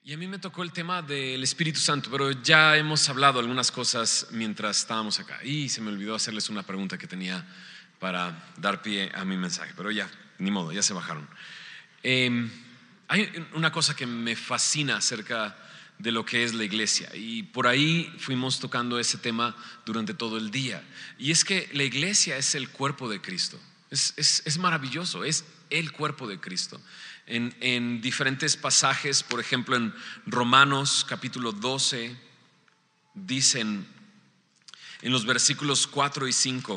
Y a mí me tocó el tema del Espíritu Santo, pero ya hemos hablado algunas cosas mientras estábamos acá. Y se me olvidó hacerles una pregunta que tenía para dar pie a mi mensaje, pero ya, ni modo, ya se bajaron. Hay una cosa que me fascina acerca de lo que es la iglesia, y por ahí fuimos tocando ese tema durante todo el día. Y es que la iglesia es el cuerpo de Cristo. Es maravilloso, es el cuerpo de Cristo. En diferentes pasajes, por ejemplo en Romanos capítulo 12, dicen en los versículos 4 y 5,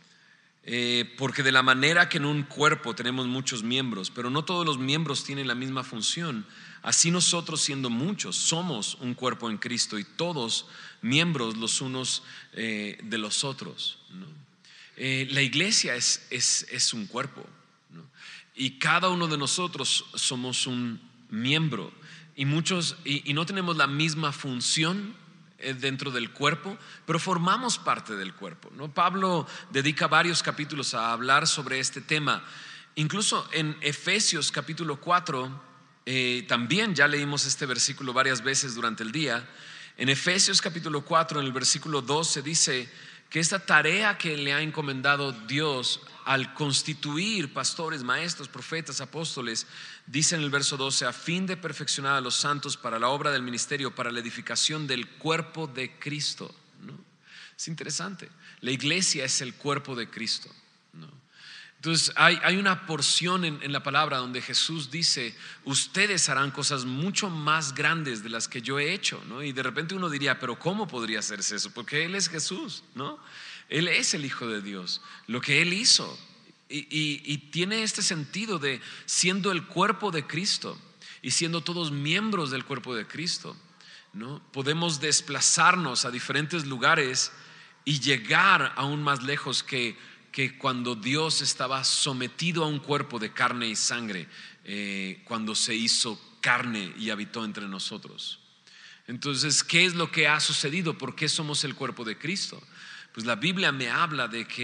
porque de la manera que en un cuerpo tenemos muchos miembros, pero no todos los miembros tienen la misma función, así nosotros, siendo muchos, somos un cuerpo en Cristo y todos miembros los unos de los otros, ¿no? La iglesia es un cuerpo, ¿no? Y cada uno de nosotros somos un miembro, y muchos y no tenemos la misma función dentro del cuerpo, pero formamos parte del cuerpo, ¿no? Pablo dedica varios capítulos a hablar sobre este tema. Incluso en Efesios capítulo 4, también ya leímos este versículo varias veces durante el día. En Efesios capítulo 4, en el versículo 12, dice que esta tarea que le ha encomendado Dios al constituir pastores, maestros, profetas, apóstoles, dice en el verso 12, a fin de perfeccionar a los santos para la obra del ministerio, para la edificación del cuerpo de Cristo, ¿no? Es interesante, la iglesia es el cuerpo de Cristo, ¿no? Entonces hay una porción en la palabra donde Jesús dice, ustedes harán cosas mucho más grandes de las que yo he hecho, ¿no? Y de repente uno diría, pero ¿cómo podría hacerse eso? Porque Él es Jesús, ¿no? Él es el Hijo de Dios, lo que Él hizo, y tiene este sentido de siendo el cuerpo de Cristo y siendo todos miembros del cuerpo de Cristo, ¿no? Podemos desplazarnos a diferentes lugares y llegar aún más lejos que cuando Dios estaba sometido a un cuerpo de carne y sangre, cuando se hizo carne y habitó entre nosotros. Entonces, ¿qué es lo que ha sucedido? ¿Por qué somos el cuerpo de Cristo? Pues la Biblia me habla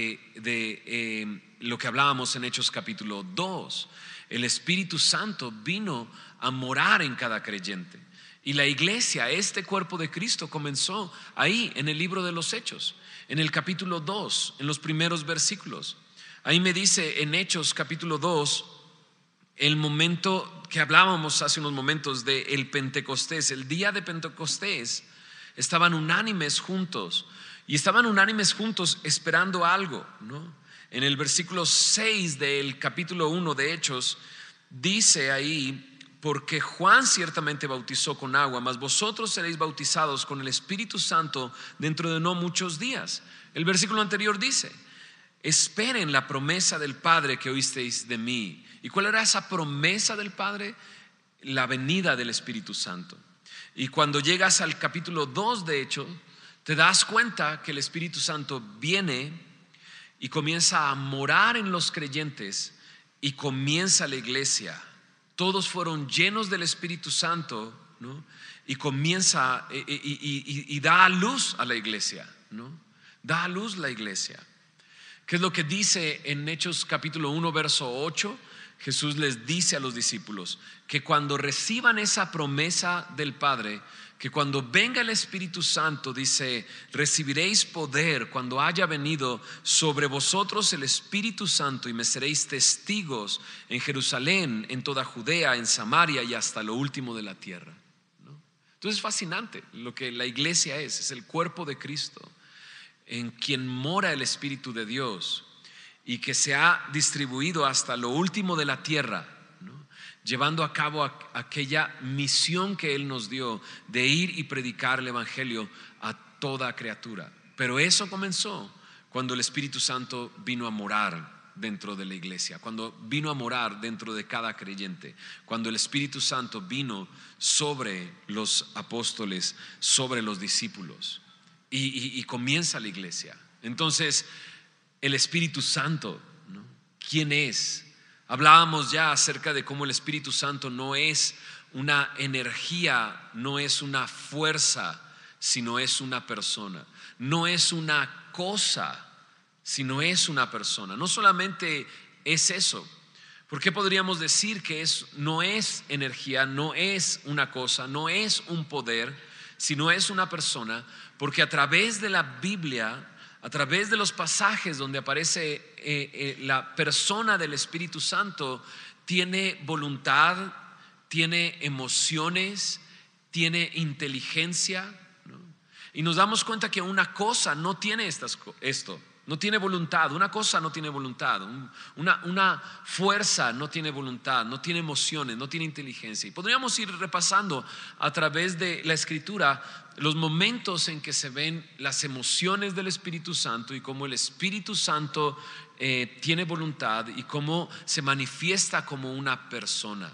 de lo que hablábamos en Hechos capítulo 2. El Espíritu Santo vino a morar en cada creyente. Y la iglesia, este cuerpo de Cristo, comenzó ahí en el libro de los Hechos, en el capítulo 2, en los primeros versículos. Ahí me dice en Hechos capítulo 2, el momento que hablábamos hace unos momentos del Pentecostés, el día de Pentecostés, estaban unánimes juntos. Y estaban unánimes juntos esperando algo, ¿no? En el versículo 6 del capítulo 1 de Hechos, dice ahí, porque Juan ciertamente bautizó con agua, mas vosotros seréis bautizados con el Espíritu Santo dentro de no muchos días. El versículo anterior dice, esperen la promesa del Padre que oísteis de mí. ¿Y cuál era esa promesa del Padre? La venida del Espíritu Santo. Y cuando llegas al capítulo 2 de Hechos, te das cuenta que el Espíritu Santo viene y comienza a morar en los creyentes, y comienza la iglesia. Todos fueron llenos del Espíritu Santo, ¿no? Y comienza y da a luz a la iglesia, ¿no? Da a luz la iglesia. ¿Qué es lo que dice en Hechos capítulo 1 verso 8? Jesús les dice a los discípulos que cuando reciban esa promesa del Padre, que cuando venga el Espíritu Santo, dice, recibiréis poder cuando haya venido sobre vosotros el Espíritu Santo, y me seréis testigos en Jerusalén, en toda Judea, en Samaria y hasta lo último de la tierra, ¿no? Entonces es fascinante lo que la iglesia es el cuerpo de Cristo, en quien mora el Espíritu de Dios, y que se ha distribuido hasta lo último de la tierra, llevando a cabo aquella misión que Él nos dio de ir y predicar el Evangelio a toda criatura. Pero eso comenzó cuando el Espíritu Santo vino a morar dentro de la iglesia, cuando vino a morar dentro de cada creyente, cuando el Espíritu Santo vino sobre los apóstoles, sobre los discípulos, y comienza la iglesia. Entonces, el Espíritu Santo, ¿no? ¿Quién es? Hablábamos ya acerca de cómo el Espíritu Santo no es una energía, no es una fuerza, sino es una persona. No es una cosa, sino es una persona. No solamente es eso, ¿Por qué podríamos decir que no es energía, no es una cosa, no es un poder, sino es una persona? Porque a través de la Biblia, a través de los pasajes donde aparece la persona del Espíritu Santo, tiene voluntad, tiene emociones, tiene inteligencia, ¿no? Y nos damos cuenta que una cosa no tiene esto. No tiene voluntad, una cosa no tiene voluntad, una fuerza no tiene voluntad, no tiene emociones, no tiene inteligencia. Y podríamos ir repasando a través de la Escritura los momentos en que se ven las emociones del Espíritu Santo y cómo el Espíritu Santo tiene voluntad y cómo se manifiesta como una persona.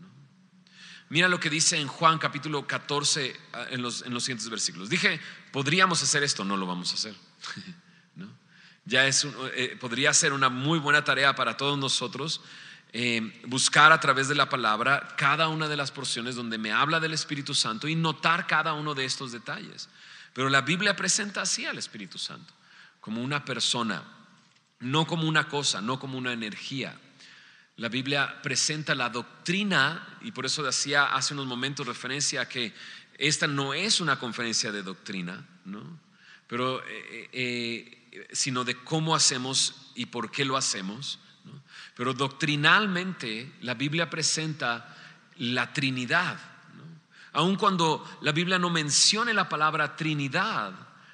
Mira lo que dice en Juan capítulo 14 en los siguientes versículos. Dije, podríamos hacer esto, no lo vamos a hacer. ¿No? Ya podría ser una muy buena tarea para todos nosotros buscar a través de la palabra cada una de las porciones donde me habla del Espíritu Santo y notar cada uno de estos detalles. Pero la Biblia presenta así al Espíritu Santo, como una persona, no como una cosa, no como una energía. La Biblia presenta la doctrina, y por eso hacía hace unos momentos referencia a que esta no es una conferencia de doctrina, ¿no? Pero sino de cómo hacemos y por qué lo hacemos, ¿no? Pero doctrinalmente la Biblia presenta la Trinidad, ¿no? Aun cuando la Biblia no mencione la palabra Trinidad,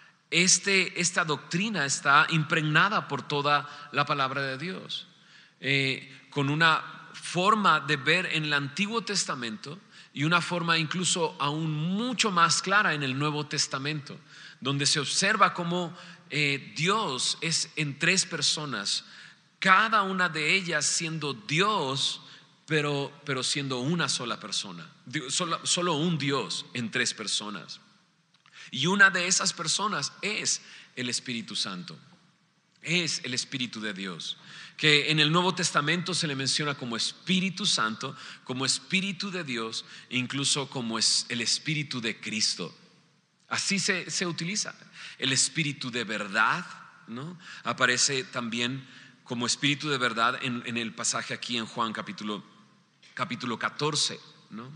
esta doctrina está impregnada por toda la palabra de Dios, con una forma de ver en el Antiguo Testamento y una forma incluso aún mucho más clara en el Nuevo Testamento, donde se observa cómo Dios es en tres personas, cada una de ellas siendo Dios, pero siendo una sola persona, solo un Dios en tres personas. Y una de esas personas es el Espíritu Santo, es el Espíritu de Dios, que en el Nuevo Testamento se le menciona como Espíritu Santo, como Espíritu de Dios, e incluso como es el Espíritu de Cristo. Así se utiliza. El Espíritu de verdad, ¿no? Aparece también como Espíritu de verdad en el pasaje aquí en Juan capítulo 14, ¿no?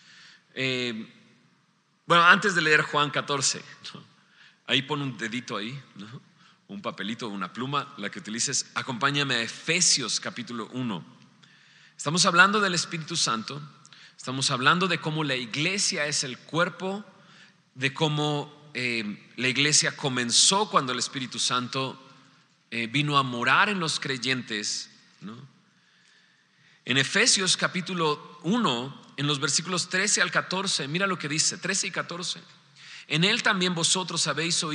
Bueno, antes de leer Juan 14, ¿no? Ahí pon un dedito ahí, ¿no? Un papelito, una pluma, la que utilices. Acompáñame a Efesios capítulo 1. Estamos hablando del Espíritu Santo, estamos hablando de cómo la iglesia es el cuerpo, de cómo la iglesia comenzó cuando el Espíritu Santo vino a morar en los creyentes, ¿no? En Efesios capítulo 1, en los versículos 13 al 14, mira lo que dice, 13 y 14. En él también vosotros,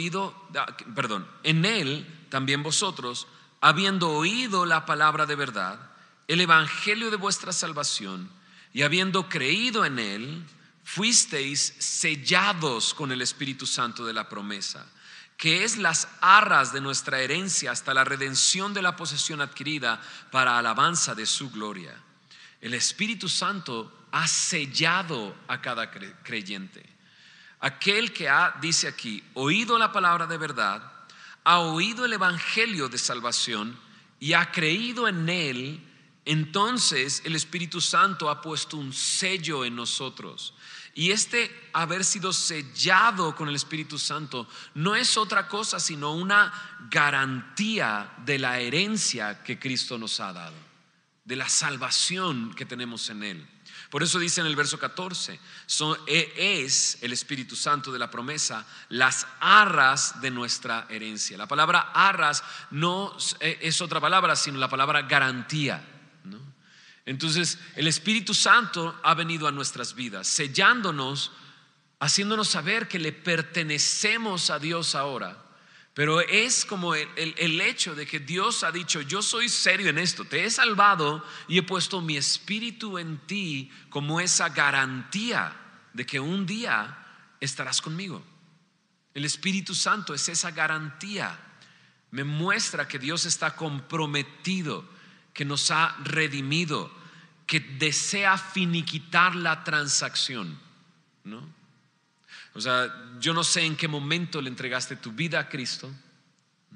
habiendo oído la palabra de verdad, el evangelio de vuestra salvación, y habiendo creído en él, fuisteis sellados con el Espíritu Santo de la promesa, que es las arras de nuestra herencia hasta la redención de la posesión adquirida para alabanza de su gloria. El Espíritu Santo ha sellado a cada creyente. Aquel que dice aquí, oído la palabra de verdad, ha oído el evangelio de salvación y ha creído en él, entonces el Espíritu Santo ha puesto un sello en nosotros. Y haber sido sellado con el Espíritu Santo no es otra cosa sino una garantía de la herencia que Cristo nos ha dado, de la salvación que tenemos en él. Por eso dice en el verso 14, es el Espíritu Santo de la promesa las arras de nuestra herencia. La palabra arras no es otra palabra sino la palabra garantía, ¿no? Entonces el Espíritu Santo ha venido a nuestras vidas, sellándonos, haciéndonos saber que le pertenecemos a Dios ahora. Pero es como el hecho de que Dios ha dicho, yo soy serio en esto, te he salvado y he puesto mi espíritu en ti como esa garantía de que un día estarás conmigo. El Espíritu Santo es esa garantía. Me muestra que Dios está comprometido, que nos ha redimido, que desea finiquitar la transacción, ¿no? O sea, yo no sé en qué momento le entregaste tu vida a Cristo, ¿no?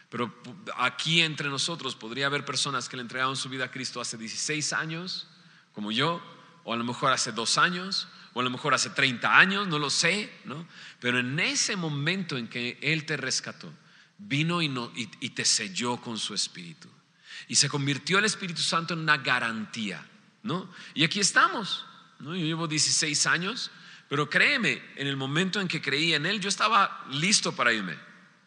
Pero aquí entre nosotros podría haber personas que le entregaron su vida a Cristo hace 16 años, como yo, o a lo mejor hace 2 años, o a lo mejor hace 30 años, no lo sé, ¿no? Pero en ese momento en que Él te rescató, vino y te selló con su Espíritu. Y se convirtió el Espíritu Santo en una garantía, ¿no? Y aquí estamos, ¿no? Yo llevo 16 años, pero créeme, en el momento en que creí en Él, yo estaba listo para irme.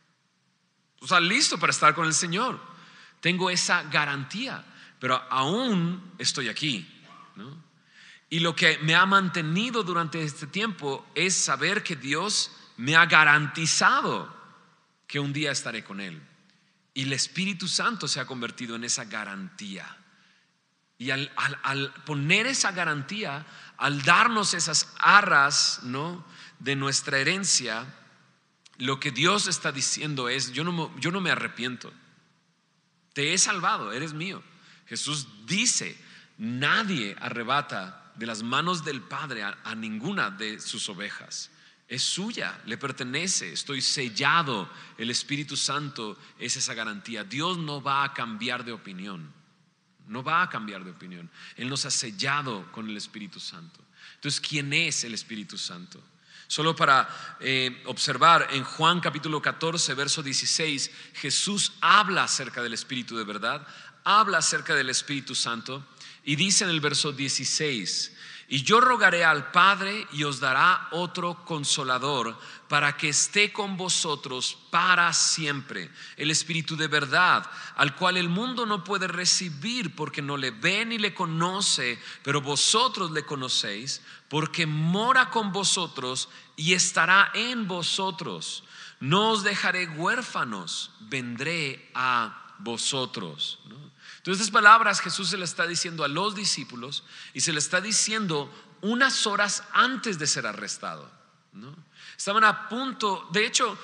O sea, listo para estar con el Señor. Tengo esa garantía, pero aún estoy aquí, ¿no? Y lo que me ha mantenido durante este tiempo es saber que Dios me ha garantizado que un día estaré con Él. Y el Espíritu Santo se ha convertido en esa garantía. Y al poner esa garantía, al darnos esas arras, ¿no?, de nuestra herencia, lo que Dios está diciendo es: yo no me arrepiento. Te he salvado, eres mío. Jesús dice: nadie arrebata de las manos del Padre a ninguna de sus ovejas. Es suya, le pertenece, estoy sellado. El Espíritu Santo es esa garantía. Dios no va a cambiar de opinión. No va a cambiar de opinión. Él nos ha sellado con el Espíritu Santo. Entonces, ¿quién es el Espíritu Santo? Solo para observar, en Juan capítulo 14, verso 16, Jesús habla acerca del Espíritu de verdad, habla acerca del Espíritu Santo, y dice en el verso 16: y yo rogaré al Padre y os dará otro consolador para que esté con vosotros para siempre, el Espíritu de verdad, al cual el mundo no puede recibir porque no le ve ni le conoce, pero vosotros le conocéis porque mora con vosotros y estará en vosotros. No os dejaré huérfanos, vendré a vosotros, ¿no? Entonces, estas palabras Jesús se las está diciendo a los discípulos y se las está diciendo unas horas antes de ser arrestado, ¿no? Estaban a punto, de hecho,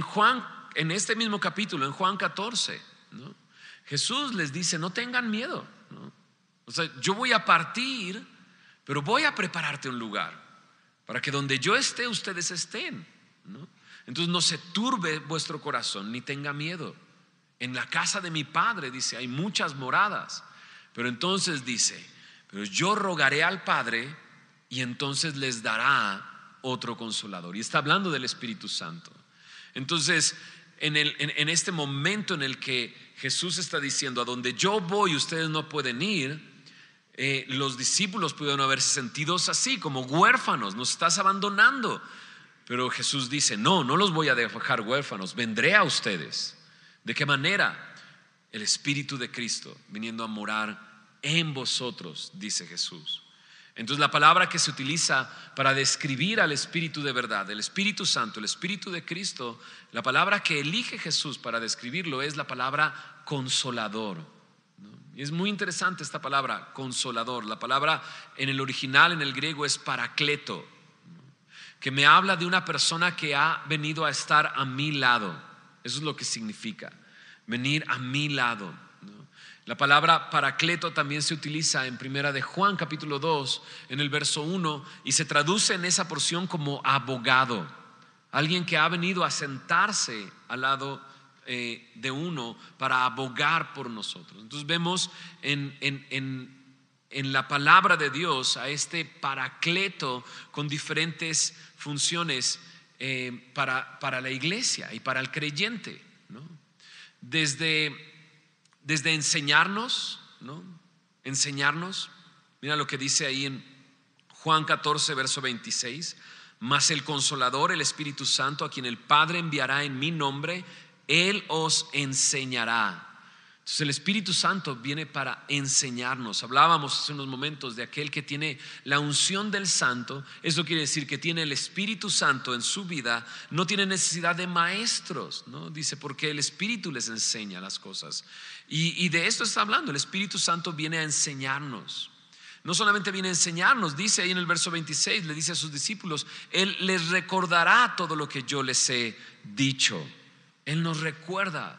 en este mismo capítulo, en Juan 14, ¿no?, Jesús les dice: no tengan miedo, ¿no? O sea, yo voy a partir, pero voy a prepararte un lugar para que donde yo esté, ustedes estén, ¿no? Entonces, no se turbe vuestro corazón ni tenga miedo. En la casa de mi Padre, dice, hay muchas moradas. Pero entonces dice: pero yo rogaré al Padre y entonces les dará otro consolador. Y está hablando del Espíritu Santo. Entonces, en este momento en el que Jesús está diciendo: a donde yo voy ustedes no pueden ir, los discípulos pudieron haberse sentido así, como huérfanos. Nos estás abandonando. Pero Jesús dice: no los voy a dejar huérfanos, vendré a ustedes. ¿De qué manera? El Espíritu de Cristo viniendo a morar en vosotros, dice Jesús. Entonces, la palabra que se utiliza para describir al Espíritu de verdad, el Espíritu Santo, el Espíritu de Cristo, la palabra que elige Jesús para describirlo es la palabra consolador, ¿no? Y es muy interesante esta palabra, consolador. La palabra en el original, en el griego, es paracleto, ¿no?, que me habla de una persona que ha venido a estar a mi lado. Eso es lo que significa, venir a mi lado, ¿no? La palabra paracleto también se utiliza en primera de Juan capítulo 2, en el verso 1, y se traduce en esa porción como abogado. Alguien que ha venido a sentarse al lado de uno para abogar por nosotros. Entonces vemos en la palabra de Dios a este paracleto con diferentes funciones para la iglesia y para el creyente, ¿no? Desde enseñarnos, ¿no? Enseñarnos. Mira lo que dice ahí en Juan 14, verso 26: mas el Consolador, el Espíritu Santo, a quien el Padre enviará en mi nombre, Él os enseñará. Entonces, el Espíritu Santo viene para enseñarnos. Hablábamos hace unos momentos de aquel que tiene la unción del Santo. Eso quiere decir que tiene el Espíritu Santo en su vida. No tiene necesidad de maestros, ¿no? Dice, porque el Espíritu les enseña las cosas. Y de esto está hablando. El Espíritu Santo viene a enseñarnos. No solamente viene a enseñarnos, dice ahí en el verso 26, le dice a sus discípulos: Él les recordará todo lo que yo les he dicho. Él nos recuerda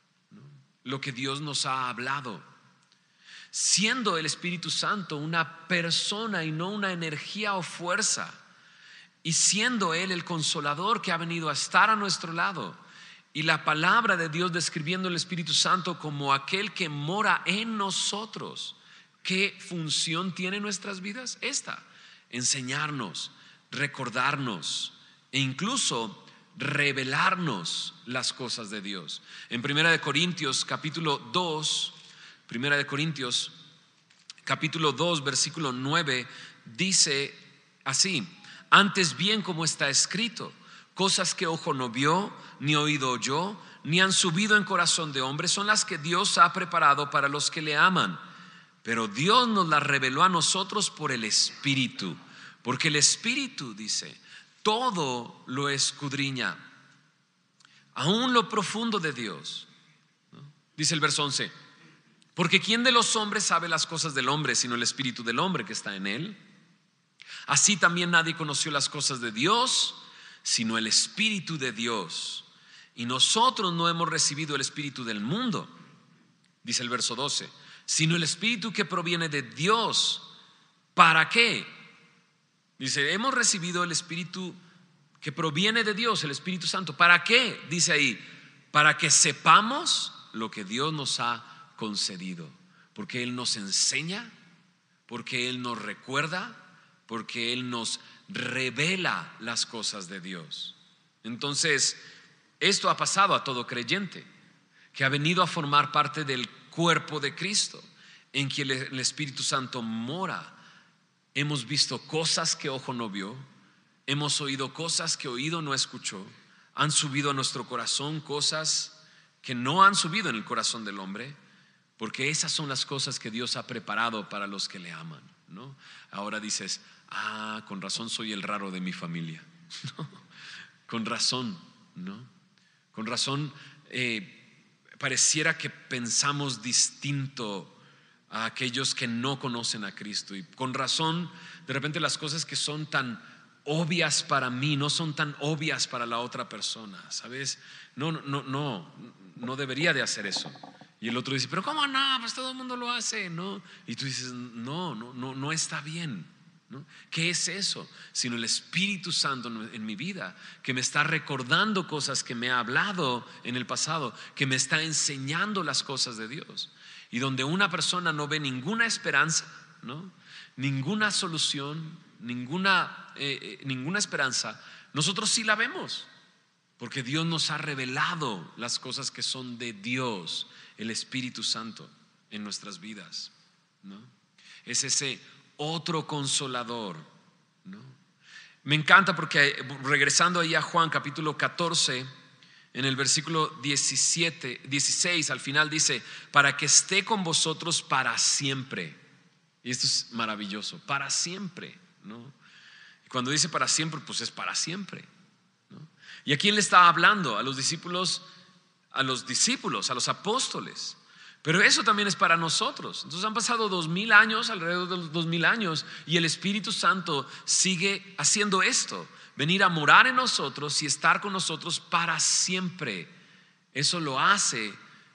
lo que Dios nos ha hablado, siendo el Espíritu Santo una persona y no una energía o fuerza, y siendo Él el Consolador que ha venido a estar a nuestro lado. Y la palabra de Dios describiendo el Espíritu Santo como aquel que mora en nosotros. ¿Qué función tiene en nuestras vidas? Esta: enseñarnos, recordarnos e incluso revelarnos las cosas de Dios. En 1 Corintios capítulo 2, 1 Corintios capítulo 2 versículo 9 dice así: antes bien, como está escrito, cosas que ojo no vio, ni oído oyó, ni han subido en corazón de hombre, son las que Dios ha preparado para los que le aman. Pero Dios nos las reveló a nosotros por el Espíritu, porque el Espíritu, dice, todo lo escudriña, aún lo profundo de Dios, ¿no? Dice el verso 11: porque ¿quién de los hombres sabe las cosas del hombre sino el Espíritu del hombre que está en él? Así también nadie conoció las cosas de Dios sino el Espíritu de Dios. Y nosotros no hemos recibido el espíritu del mundo, dice el verso 12, sino el Espíritu que proviene de Dios. ¿Para qué? Dice, hemos recibido el Espíritu que proviene de Dios, el Espíritu Santo. ¿Para qué? Dice ahí, para que sepamos lo que Dios nos ha concedido. Porque Él nos enseña, porque Él nos recuerda, porque Él nos revela las cosas de Dios. Entonces, esto ha pasado a todo creyente que ha venido a formar parte del cuerpo de Cristo, en quien el Espíritu Santo mora. Hemos visto cosas que ojo no vio, hemos oído cosas que oído no escuchó, han subido a nuestro corazón cosas que no han subido en el corazón del hombre, porque esas son las cosas que Dios ha preparado para los que le aman, ¿no? Ahora dices, con razón soy el raro de mi familia. No, con razón, ¿no? Con razón pareciera que pensamos distinto a aquellos que no conocen a Cristo, y con razón de repente las cosas que son tan obvias para mí no son tan obvias para la otra persona, ¿sabes? No debería de hacer eso. Y el otro dice, pero ¿cómo no? Pues todo el mundo lo hace, ¿no? Y tú dices, no está bien, ¿no? ¿Qué es eso? Sino el Espíritu Santo en mi vida, que me está recordando cosas que me ha hablado en el pasado, que me está enseñando las cosas de Dios. Y donde una persona no ve ninguna esperanza, ¿no? Ninguna solución, ninguna esperanza, nosotros sí la vemos, porque Dios nos ha revelado las cosas que son de Dios, el Espíritu Santo en nuestras vidas, ¿no? Es ese otro consolador, ¿no? Me encanta porque regresando ahí a Juan capítulo 14, en el versículo 16 al final dice, para que esté con vosotros para siempre. Y esto es maravilloso, para siempre, ¿no? Y cuando dice para siempre, pues es para siempre, ¿no? ¿Y a quién le está hablando? A los discípulos, a los apóstoles. Pero eso también es para nosotros. Entonces han pasado 2000 años, alrededor de los 2000 años, y el Espíritu Santo sigue haciendo esto, venir a morar en nosotros y estar con nosotros para siempre. Eso lo hace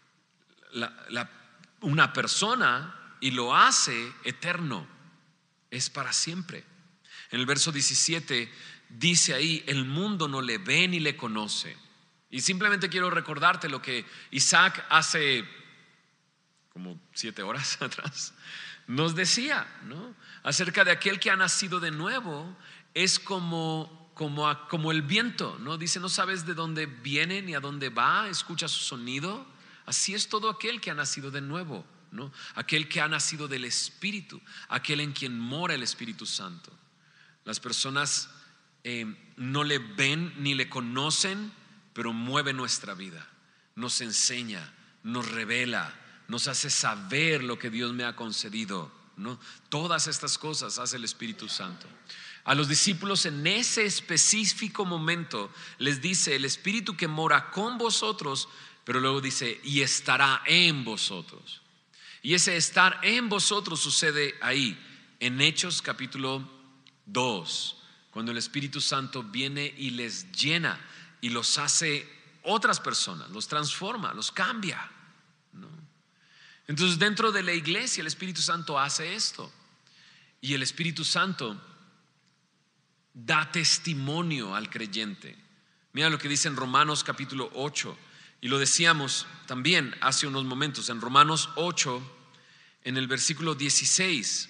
una persona, y lo hace eterno, es para siempre. En el verso 17 dice ahí, el mundo no le ve ni le conoce. Y simplemente quiero recordarte lo que Isaac hace como 7 horas atrás nos decía, ¿no? Acerca de aquel que ha nacido de nuevo, es como el viento, ¿no? Dice, no sabes de dónde viene ni a dónde va, escucha su sonido. Así es todo aquel que ha nacido de nuevo, ¿no? Aquel que ha nacido del Espíritu, aquel en quien mora el Espíritu Santo. Las personas no le ven ni le conocen, pero mueve nuestra vida, nos enseña, nos revela, nos hace saber lo que Dios me ha concedido, ¿no? Todas estas cosas hace el Espíritu Santo. A los discípulos en ese específico momento les dice, el Espíritu que mora con vosotros, pero luego dice, y estará en vosotros. Y ese estar en vosotros sucede ahí, en Hechos capítulo 2, cuando el Espíritu Santo viene y les llena y los hace otras personas, los transforma, los cambia, ¿no? Entonces dentro de la iglesia el Espíritu Santo hace esto, y el Espíritu Santo da testimonio al creyente Mira lo que dice en Romanos capítulo 8. Y lo decíamos también hace unos momentos, en Romanos 8, en el versículo 16.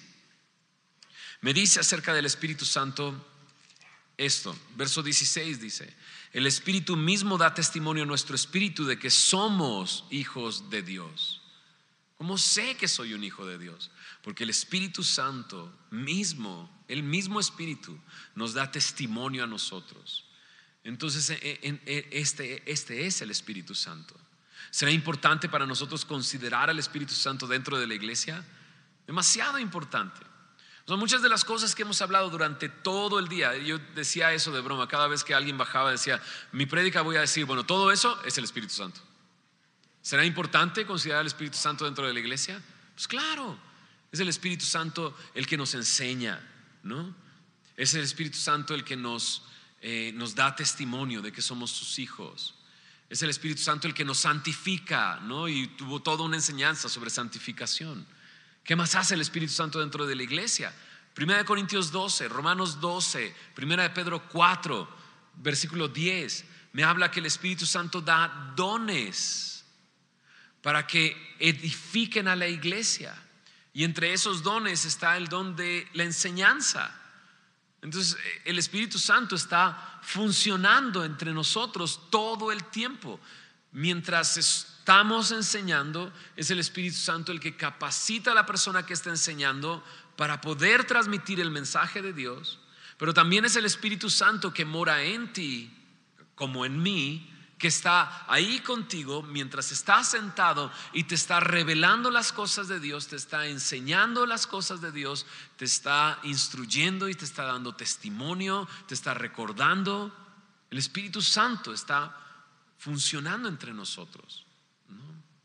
Me dice acerca del Espíritu Santo esto. Verso 16 dice: el Espíritu mismo da testimonio a nuestro espíritu de que somos hijos de Dios. ¿Cómo sé que soy un hijo de Dios? Porque el Espíritu Santo mismo, el mismo Espíritu, nos da testimonio a nosotros. Entonces este es el Espíritu Santo. ¿Será importante para nosotros considerar al Espíritu Santo dentro de la iglesia? Demasiado importante. Son muchas de las cosas que hemos hablado durante todo el día. Yo decía eso de broma, cada vez que alguien bajaba decía: mi prédica voy a decir, bueno, todo eso es el Espíritu Santo. ¿Será importante considerar al Espíritu Santo dentro de la iglesia? Pues claro, es el Espíritu Santo el que nos enseña, ¿no? Es el Espíritu Santo el que nos da testimonio de que somos sus hijos. Es el Espíritu Santo el que nos santifica, ¿no? Y tuvo toda una enseñanza sobre santificación. ¿Qué más hace el Espíritu Santo dentro de la iglesia? 1 Corintios 12, Romanos 12, 1 Pedro 4, versículo 10, me habla que el Espíritu Santo da dones para que edifiquen a la iglesia. Y entre esos dones está el don de la enseñanza. Entonces el Espíritu Santo está funcionando entre nosotros todo el tiempo. Mientras estamos enseñando, es el Espíritu Santo el que capacita a la persona que está enseñando para poder transmitir el mensaje de Dios. Pero también es el Espíritu Santo que mora en ti, como en mí, que está ahí contigo mientras estás sentado y te está revelando las cosas de Dios, te está enseñando las cosas de Dios, te está instruyendo y te está dando testimonio, te está recordando. El Espíritu Santo está funcionando entre nosotros, ¿no?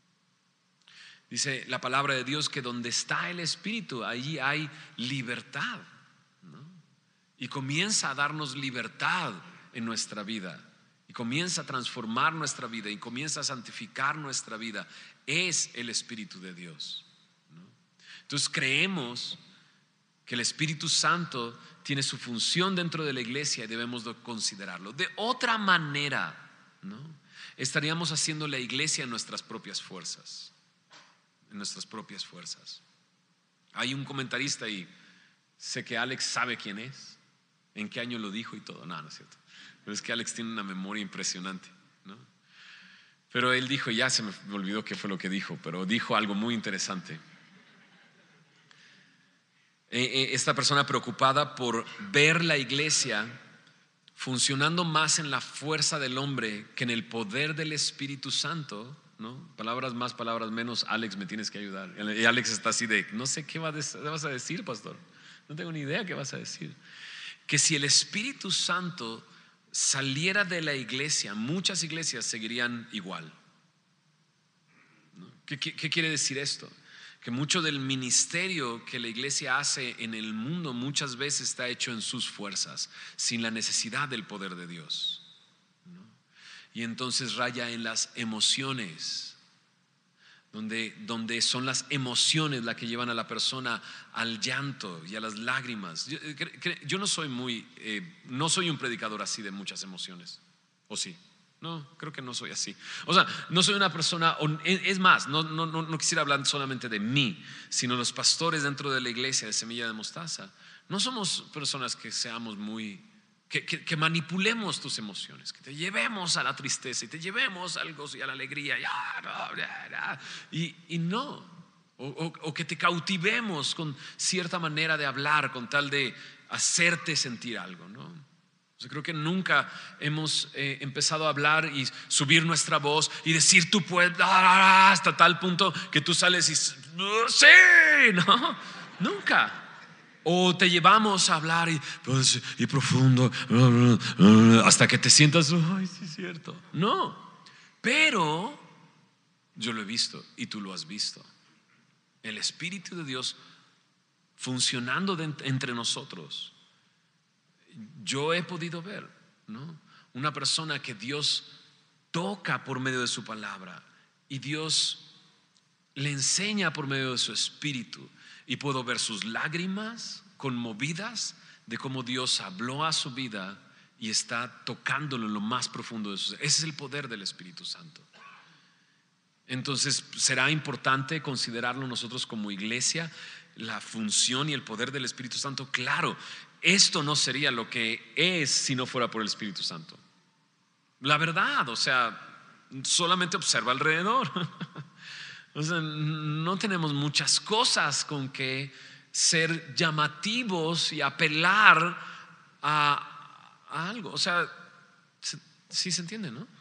Dice la palabra de Dios que donde está el Espíritu, allí hay libertad, ¿no? Y comienza a darnos libertad en nuestra vida. Y comienza a transformar nuestra vida y comienza a santificar nuestra vida. Es el Espíritu de Dios, ¿no? Entonces creemos que el Espíritu Santo tiene su función dentro de la iglesia y debemos de considerarlo. De otra manera, ¿no?, estaríamos haciendo la iglesia en nuestras propias fuerzas. En nuestras propias fuerzas. Hay un comentarista y sé que Alex sabe quién es, en qué año lo dijo y todo. No es cierto. Pero es que Alex tiene una memoria impresionante, ¿no? Pero él dijo, ya se me olvidó qué fue lo que dijo, pero dijo algo muy interesante. Esta persona preocupada por ver la iglesia funcionando más en la fuerza del hombre que en el poder del Espíritu Santo, ¿no? Palabras más, palabras menos, Alex, me tienes que ayudar. Y Alex está así de, no sé qué vas a decir, pastor. No tengo ni idea qué vas a decir. Que si el Espíritu Santo saliera de la iglesia, muchas iglesias seguirían igual, ¿no? ¿Qué quiere decir esto? Que mucho del ministerio que la iglesia hace en el mundo muchas veces está hecho en sus fuerzas, sin la necesidad del poder de Dios, ¿no? Y entonces raya en las emociones, donde son las emociones las que llevan a la persona al llanto y a las lágrimas. Yo no soy no soy un predicador así de muchas emociones, ¿o sí? No, creo que no soy así. O sea, no soy una persona, es más, no quisiera hablar solamente de mí, sino los pastores dentro de la iglesia de Semilla de Mostaza. No somos personas que seamos que manipulemos tus emociones, que te llevemos a la tristeza y te llevemos al gozo y a la alegría y no, o que te cautivemos con cierta manera de hablar con tal de hacerte sentir algo, ¿no? Yo creo que nunca hemos empezado a hablar y subir nuestra voz y decir tú puedes hasta tal punto que tú sales y sí, ¿no? Nunca. O te llevamos a hablar y profundo hasta que te sientas, ay, sí es cierto. No, pero yo lo he visto y tú lo has visto. El Espíritu de Dios funcionando entre nosotros. Yo he podido ver, ¿no?, una persona que Dios toca por medio de su palabra y Dios le enseña por medio de su Espíritu, y puedo ver sus lágrimas conmovidas de cómo Dios habló a su vida y está tocándolo en lo más profundo de su ser. Ese es el poder del Espíritu Santo. Entonces será importante considerarlo nosotros como iglesia, la función y el poder del Espíritu Santo. Claro, esto no sería lo que es si no fuera por el Espíritu Santo. La verdad, o sea, solamente observa alrededor. O sea, no tenemos muchas cosas con que ser llamativos y apelar a algo. O sea, sí se entiende, ¿no?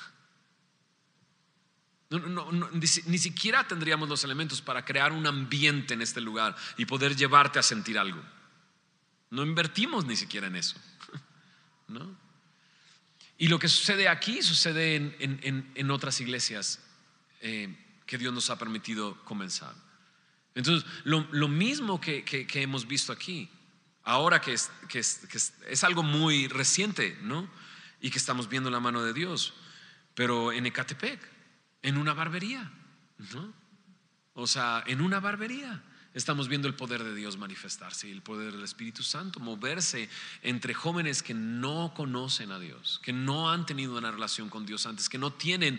Ni siquiera tendríamos los elementos para crear un ambiente en este lugar y poder llevarte a sentir algo. No invertimos ni siquiera en eso, ¿no? Y lo que sucede aquí sucede en otras iglesias que Dios nos ha permitido comenzar. Entonces, lo mismo que hemos visto aquí, ahora que es algo muy reciente, ¿no? Y que estamos viendo la mano de Dios, pero en Ecatepec, en una barbería, ¿no? O sea, en una barbería estamos viendo el poder de Dios manifestarse y el poder del Espíritu Santo moverse entre jóvenes que no conocen a Dios, que no han tenido una relación con Dios antes, que no tienen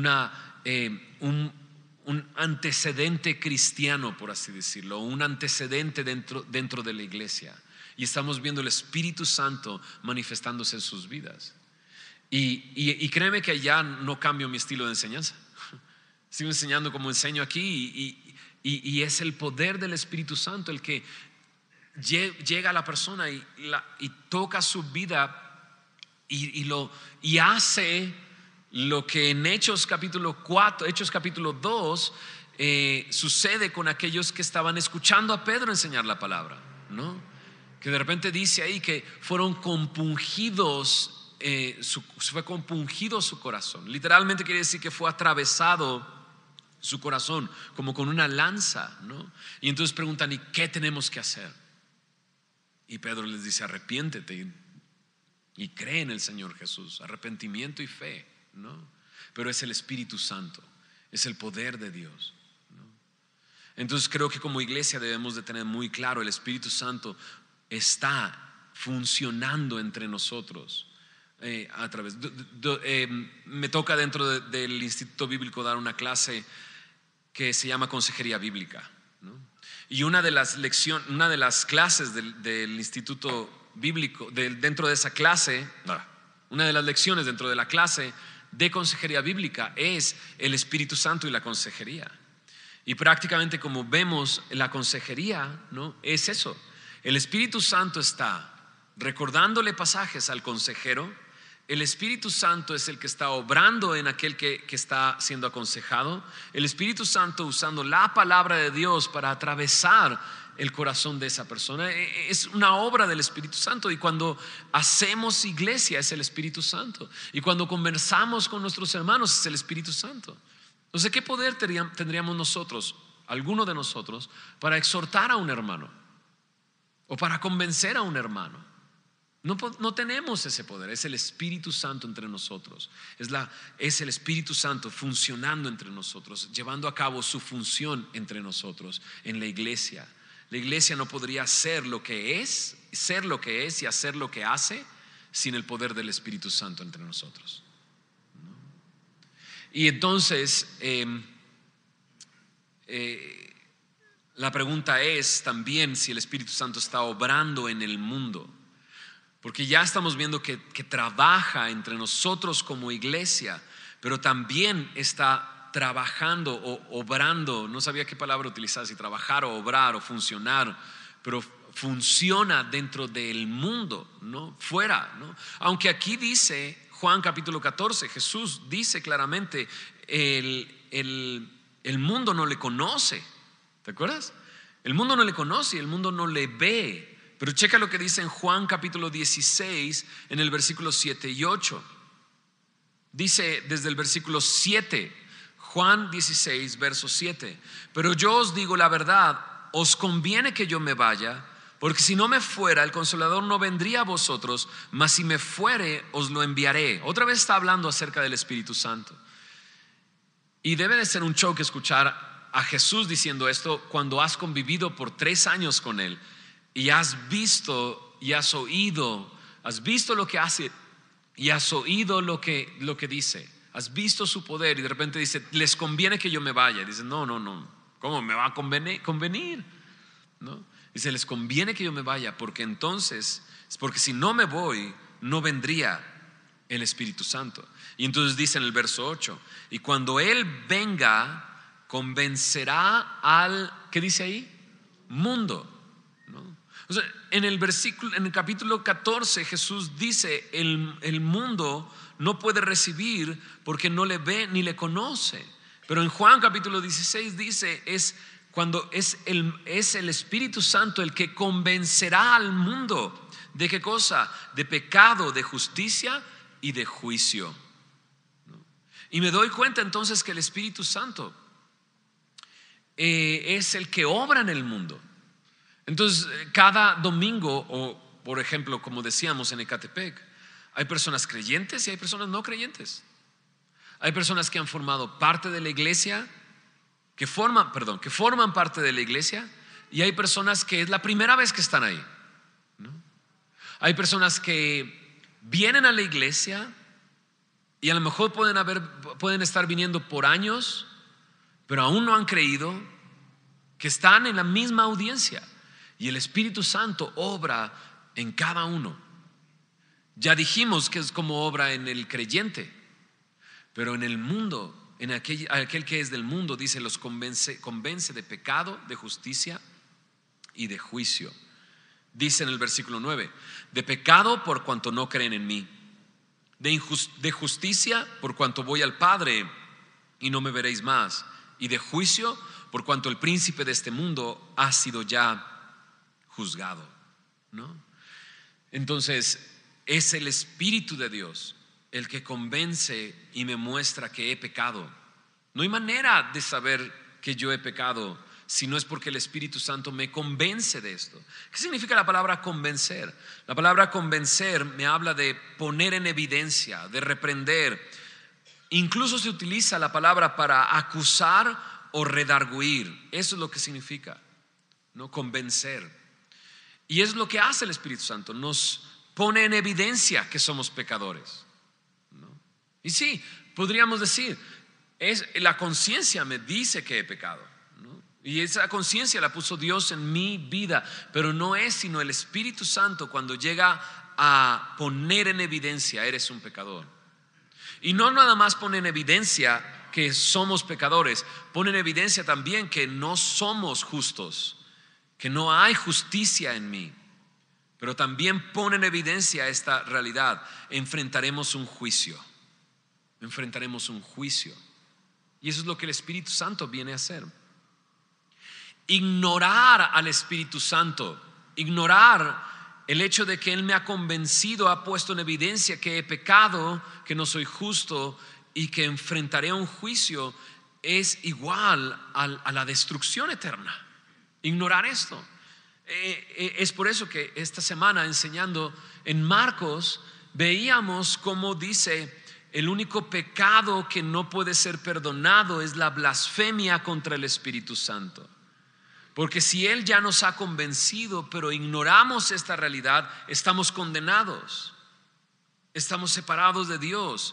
un antecedente cristiano, por así decirlo, un antecedente dentro de la iglesia. Y estamos viendo el Espíritu Santo manifestándose en sus vidas. Y créeme que ya no cambio mi estilo de enseñanza. Sigo enseñando como enseño aquí y es el poder del Espíritu Santo el que llega a la persona y toca su vida y hace lo que en Hechos capítulo 4, Hechos capítulo 2 sucede con aquellos que estaban escuchando a Pedro enseñar la palabra, ¿no? Que de repente dice ahí que fueron compungidos. Fue compungido su corazón. Literalmente quiere decir que fue atravesado su corazón como con una lanza, ¿no? Y entonces preguntan: ¿y qué tenemos que hacer? Y Pedro les dice: arrepiéntete y cree en el Señor Jesús. Arrepentimiento y fe, ¿no? Pero es el Espíritu Santo, es el poder de Dios, ¿no? Entonces creo que como iglesia debemos de tener muy claro: el Espíritu Santo está funcionando entre nosotros. A través me toca dentro del Instituto Bíblico dar una clase que se llama Consejería Bíblica, ¿no? Y una de las clases del Instituto Bíblico, dentro de esa clase, una de las lecciones dentro de la clase de Consejería Bíblica es el Espíritu Santo y la consejería. Y prácticamente, como vemos, la consejería, ¿no? Es eso. El Espíritu Santo está recordándole pasajes al consejero. El Espíritu Santo es el que está obrando en aquel que está siendo aconsejado. El Espíritu Santo usando la palabra de Dios para atravesar el corazón de esa persona. Es una obra del Espíritu Santo. Y cuando hacemos iglesia es el Espíritu Santo. Y cuando conversamos con nuestros hermanos es el Espíritu Santo. Entonces, ¿qué poder tendríamos nosotros, alguno de nosotros, para exhortar a un hermano o para convencer a un hermano? No tenemos ese poder. Es el Espíritu Santo entre nosotros. Es el Espíritu Santo funcionando entre nosotros, llevando a cabo su función entre nosotros en la iglesia. La iglesia no podría ser lo que es y hacer lo que hace sin el poder del Espíritu Santo entre nosotros, ¿no? Y entonces la pregunta es también si el Espíritu Santo está obrando en el mundo. Porque ya estamos viendo que trabaja entre nosotros como iglesia, pero también está trabajando o obrando. No sabía qué palabra utilizar, si trabajar o obrar o funcionar, pero funciona dentro del mundo, ¿no? Fuera, ¿no? Aunque aquí dice Juan capítulo 14, Jesús dice claramente: el mundo no le conoce. ¿Te acuerdas? El mundo no le conoce y el mundo no le ve. Pero checa lo que dice en Juan capítulo 16, en el versículo 7 y 8. Dice desde el versículo 7, Juan 16, verso 7: pero yo os digo la verdad, os conviene que yo me vaya, porque si no me fuera, el Consolador no vendría a vosotros, mas si me fuere, os lo enviaré. Otra vez está hablando acerca del Espíritu Santo. Y debe de ser un choque escuchar a Jesús diciendo esto cuando has convivido por 3 años con Él y has visto y has oído has visto lo que hace y has oído lo que dice, has visto su poder y de repente dice, les conviene que yo me vaya. Dice, no, ¿cómo me va a convenir? ¿No? Dice, les conviene que yo me vaya porque si no me voy, no vendría el Espíritu Santo. Y entonces dice en el verso 8, y cuando Él venga, convencerá al, ¿qué dice ahí? Mundo, ¿no? O sea, en el capítulo 14 Jesús dice, el mundo no puede recibir porque no le ve ni le conoce. Pero en Juan capítulo 16 dice, cuando es el Espíritu Santo el que convencerá al mundo. ¿De qué cosa? De pecado, de justicia y de juicio. Y me doy cuenta entonces que el Espíritu Santo es el que obra en el mundo. Entonces cada domingo, o por ejemplo como decíamos en Ecatepec, hay personas creyentes y hay personas no creyentes. Hay personas que han formado parte de la iglesia, que forman parte de la iglesia, y hay personas que es la primera vez que están ahí, ¿no? Hay personas que vienen a la iglesia y a lo mejor pueden estar viniendo por años, pero aún no han creído, que están en la misma audiencia y el Espíritu Santo obra en cada uno. Ya dijimos que es como obra en el creyente, pero en el mundo, en aquel que es del mundo, dice, los convence de pecado, de justicia y de juicio. Dice en el versículo 9, de pecado por cuanto no creen en mí, de justicia por cuanto voy al Padre y no me veréis más, y de juicio por cuanto el príncipe de este mundo ha sido ya juzgado, ¿no? Entonces es el Espíritu de Dios el que convence y me muestra que he pecado. No hay manera de saber que yo he pecado si no es porque el Espíritu Santo me convence de esto. ¿Qué significa la palabra convencer? La palabra convencer me habla de poner en evidencia, de reprender. Incluso se utiliza la palabra para acusar o redarguir. Eso es lo que significa, ¿no? Convencer. Y es lo que hace el Espíritu Santo, nos pone en evidencia que somos pecadores, ¿no? Y sí, podríamos decir, la conciencia me dice que he pecado, ¿no? Y esa conciencia la puso Dios en mi vida, pero no es sino el Espíritu Santo cuando llega a poner en evidencia, eres un pecador. Y no nada más pone en evidencia que somos pecadores, pone en evidencia también que no somos justos, que no hay justicia en mí. Pero también pone en evidencia esta realidad: enfrentaremos un juicio. Enfrentaremos un juicio. Y eso es lo que el Espíritu Santo viene a hacer. Ignorar al Espíritu Santo, ignorar el hecho de que Él me ha convencido, ha puesto en evidencia que he pecado, que no soy justo y que enfrentaré un juicio, es igual a la destrucción eterna. Ignorar esto. Es por eso que esta semana, enseñando en Marcos, veíamos cómo dice: el único pecado que no puede ser perdonado es la blasfemia contra el Espíritu Santo. Porque si Él ya nos ha convencido, pero ignoramos esta realidad, estamos condenados, estamos separados de Dios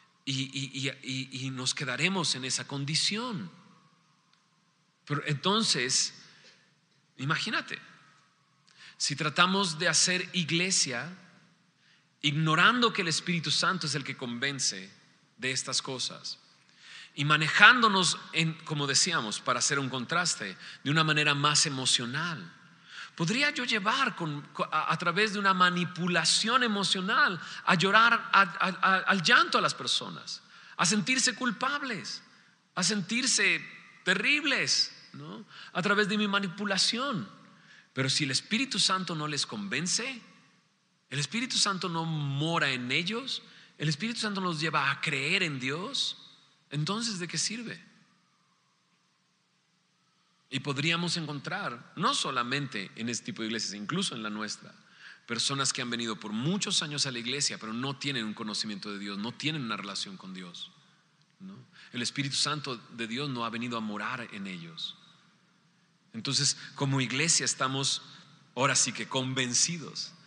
y nos quedaremos en esa condición. Pero entonces, imagínate, si tratamos de hacer iglesia ignorando que el Espíritu Santo es el que convence de estas cosas y manejándonos como decíamos, para hacer un contraste, de una manera más emocional, podría yo llevar a través de una manipulación emocional a llorar al llanto a las personas, a sentirse culpables, a sentirse terribles, ¿no? A través de mi manipulación. Pero si el Espíritu Santo no les convence, el Espíritu Santo no mora en ellos, el Espíritu Santo nos lleva a creer en Dios, entonces ¿de qué sirve? Y podríamos encontrar, no solamente en este tipo de iglesias, incluso en la nuestra, personas que han venido por muchos años a la iglesia, pero no tienen un conocimiento de Dios, no tienen una relación con Dios, ¿no? El Espíritu Santo de Dios no ha venido a morar en ellos. Entonces, como iglesia estamos ahora sí que convencidos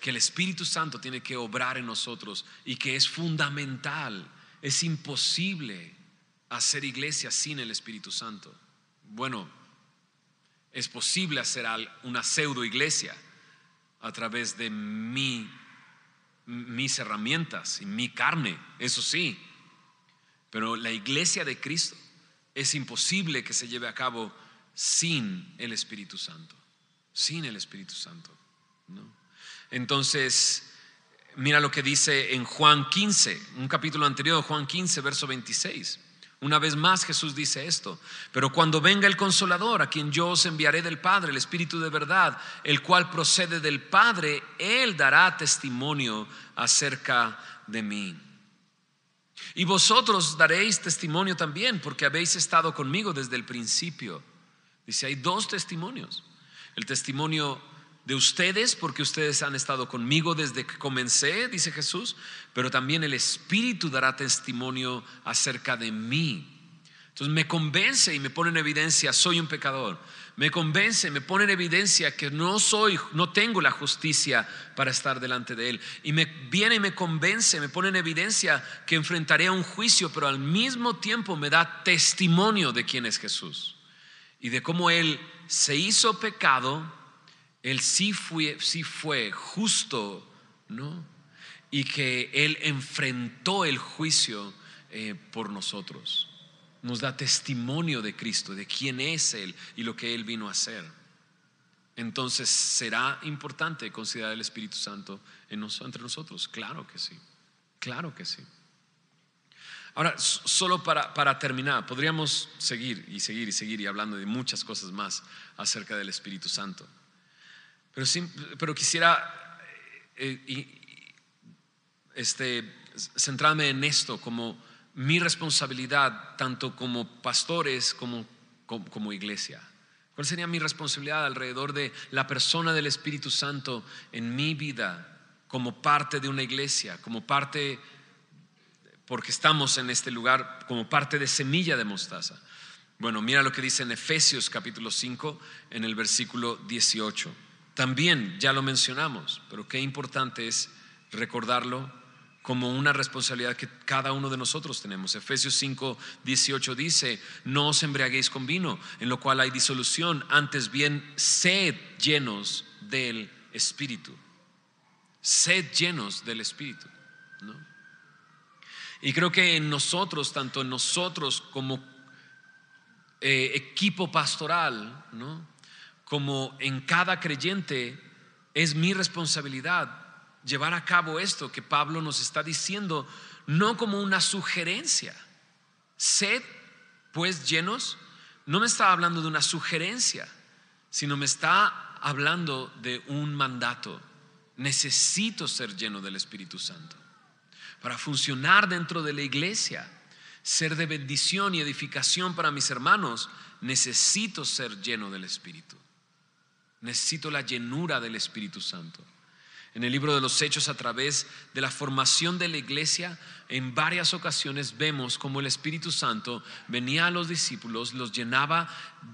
que el Espíritu Santo tiene que obrar en nosotros y que es fundamental. Es imposible hacer iglesia sin el Espíritu Santo. Bueno, es posible hacer una pseudo iglesia a través de mis herramientas y mi carne, eso sí, pero la iglesia de Cristo es imposible que se lleve a cabo sin el Espíritu Santo, sin el Espíritu Santo, ¿no? Entonces, mira lo que dice en Juan 15, un capítulo anterior, Juan 15, verso 26. Una vez más Jesús dice esto: pero cuando venga el Consolador, a quien yo os enviaré del Padre, el Espíritu de verdad, el cual procede del Padre, Él dará testimonio acerca de mí. Y vosotros daréis testimonio también, porque habéis estado conmigo desde el principio. Dice, hay dos testimonios: el testimonio de ustedes, porque ustedes han estado conmigo desde que comencé, dice Jesús, pero también el Espíritu dará testimonio acerca de mí. Entonces me convence y me pone en evidencia, soy un pecador. Me convence, me pone en evidencia que no tengo la justicia para estar delante de Él. Y me viene y me convence, me pone en evidencia que enfrentaré a un juicio, pero al mismo tiempo me da testimonio de quién es Jesús y de cómo Él se hizo pecado. Él sí fue justo, ¿no? Y que Él enfrentó el juicio por nosotros. Nos da testimonio de Cristo, de quién es Él y lo que Él vino a hacer. Entonces, ¿será importante considerar el Espíritu Santo entre nosotros? Claro que sí, claro que sí. Ahora, solo para terminar, podríamos seguir y hablando de muchas cosas más acerca del Espíritu Santo. Pero quisiera centrarme en esto como mi responsabilidad, tanto como pastores como iglesia. ¿Cuál sería mi responsabilidad alrededor de la persona del Espíritu Santo en mi vida como parte de una iglesia, como parte, porque estamos en este lugar, como parte de Semilla de Mostaza? Bueno, mira lo que dice en Efesios capítulo 5 en el versículo 18. También ya lo mencionamos, pero qué importante es recordarlo como una responsabilidad que cada uno de nosotros tenemos. Efesios 5:18 dice: no os embriaguéis con vino, en lo cual hay disolución, antes bien sed llenos del Espíritu. Sed llenos del Espíritu, ¿no? Y creo que en nosotros, tanto en nosotros como equipo pastoral, ¿no?, como en cada creyente, es mi responsabilidad llevar a cabo esto que Pablo nos está diciendo, no como una sugerencia. Sed pues llenos, no me está hablando de una sugerencia, sino me está hablando de un mandato. Necesito ser lleno del Espíritu Santo para funcionar dentro de la iglesia, ser de bendición y edificación para mis hermanos. Necesito ser lleno del Espíritu. Necesito la llenura del Espíritu Santo. En el libro de los Hechos, a través de la formación de la iglesia, en varias ocasiones vemos como el Espíritu Santo venía a los discípulos, los llenaba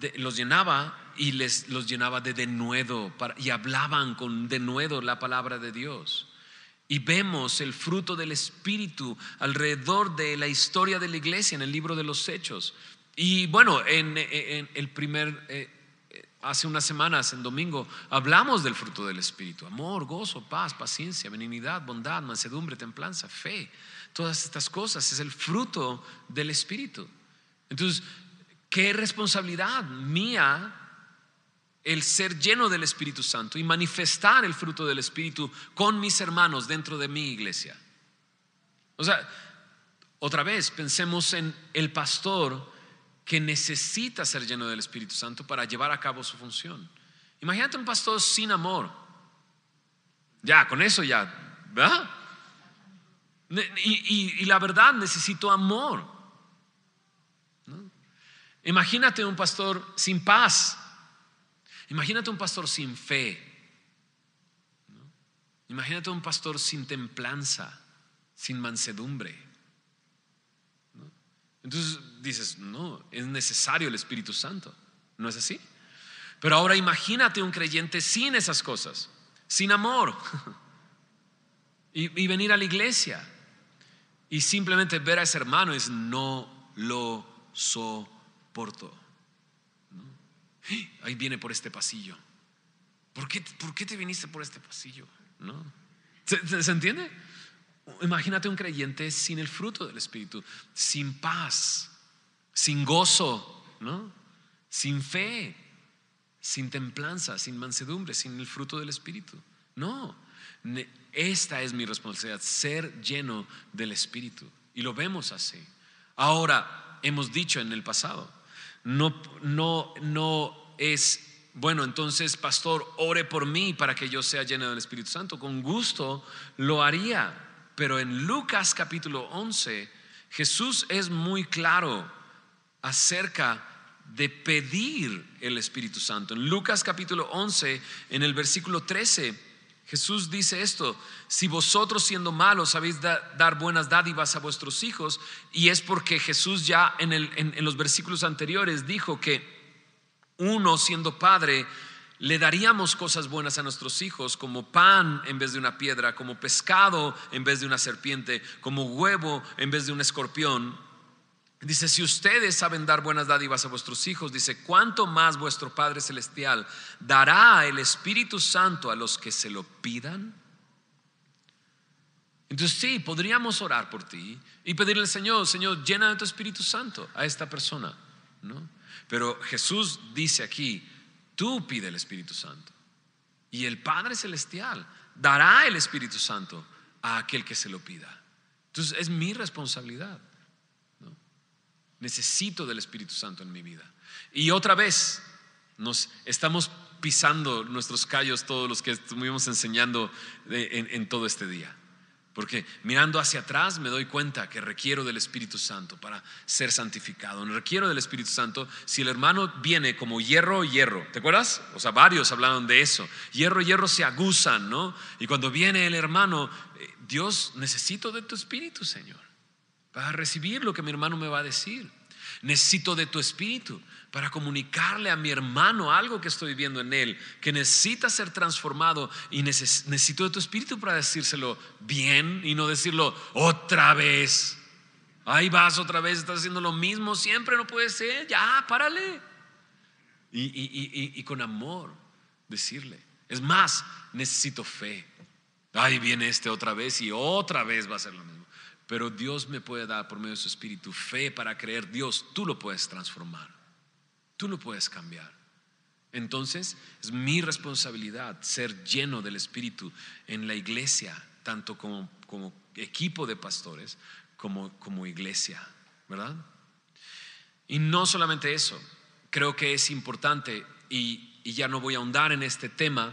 y los llenaba de denuedo, y hablaban con denuedo la palabra de Dios. Y vemos el fruto del Espíritu alrededor de la historia de la iglesia en el libro de los Hechos. Y bueno, en el primer hace unas semanas, en domingo, hablamos del fruto del Espíritu: amor, gozo, paz, paciencia, benignidad, bondad, mansedumbre, templanza, fe. Todas estas cosas es el fruto del Espíritu. Entonces, qué responsabilidad mía el ser lleno del Espíritu Santo y manifestar el fruto del Espíritu con mis hermanos dentro de mi iglesia. O sea, otra vez pensemos en el pastor que necesita ser lleno del Espíritu Santo para llevar a cabo su función. Imagínate un pastor sin amor. Ya, con eso ya, ¿verdad? Y la verdad, necesito amor, ¿no? Imagínate un pastor sin paz. Imagínate un pastor sin fe, ¿no? Imagínate un pastor sin templanza, sin mansedumbre. Entonces dices, no, es necesario el Espíritu Santo. ¿No es así? Pero ahora imagínate un creyente sin esas cosas, sin amor, y venir a la iglesia y simplemente ver a ese hermano es no lo soporto. Ahí viene por este pasillo. ¿Por qué te viniste por este pasillo? ¿No? ¿Se entiende? Imagínate un creyente sin el fruto del Espíritu, sin paz, sin gozo, ¿no? Sin fe, sin templanza, sin mansedumbre, sin el fruto del Espíritu. No, esta es mi responsabilidad, ser lleno del Espíritu. Y lo vemos así. Ahora, hemos dicho en el pasado, no es, bueno, entonces pastor, ore por mí para que yo sea lleno del Espíritu Santo. Con gusto lo haría, pero en Lucas capítulo 11 Jesús es muy claro acerca de pedir el Espíritu Santo. En Lucas capítulo 11, en el versículo 13, Jesús dice esto: si vosotros siendo malos sabéis dar buenas dádivas a vuestros hijos. Y es porque Jesús ya en los versículos anteriores dijo que uno siendo padre le daríamos cosas buenas a nuestros hijos, como pan en vez de una piedra, como pescado en vez de una serpiente, como huevo en vez de un escorpión. Dice, si ustedes saben dar buenas dádivas a vuestros hijos, dice, ¿cuánto más vuestro Padre Celestial dará el Espíritu Santo a los que se lo pidan? Entonces sí, podríamos orar por ti y pedirle al Señor, llena de tu Espíritu Santo a esta persona, ¿no? Pero Jesús dice aquí, tú pide el Espíritu Santo y el Padre Celestial dará el Espíritu Santo a aquel que se lo pida. Entonces es mi responsabilidad. Necesito del Espíritu Santo en mi vida. Y otra vez nos estamos pisando nuestros callos todos los que estuvimos enseñando en todo este día. Porque mirando hacia atrás me doy cuenta que requiero del Espíritu Santo para ser santificado. Requiero del Espíritu Santo. Si el hermano viene como hierro, ¿te acuerdas? O sea, varios hablaron de eso. Hierro se aguzan, ¿no? Y cuando viene el hermano, Dios, necesito de tu Espíritu, Señor, para recibir lo que mi hermano me va a decir. Necesito de tu Espíritu para comunicarle a mi hermano algo que estoy viendo en él, que necesita ser transformado, y necesito de tu Espíritu para decírselo bien y no decirlo otra vez. Ahí vas otra vez, estás haciendo lo mismo siempre, no puede ser, ya, párale. Y con amor decirle. Es más, necesito fe. Ahí viene otra vez y otra vez va a ser lo mismo. Pero Dios me puede dar por medio de su Espíritu fe para creer. Dios, tú lo puedes transformar, tú lo puedes cambiar. Entonces es mi responsabilidad ser lleno del Espíritu en la iglesia, tanto como equipo de pastores como iglesia, ¿verdad? Y no solamente eso, creo que es importante, y ya no voy a ahondar en este tema,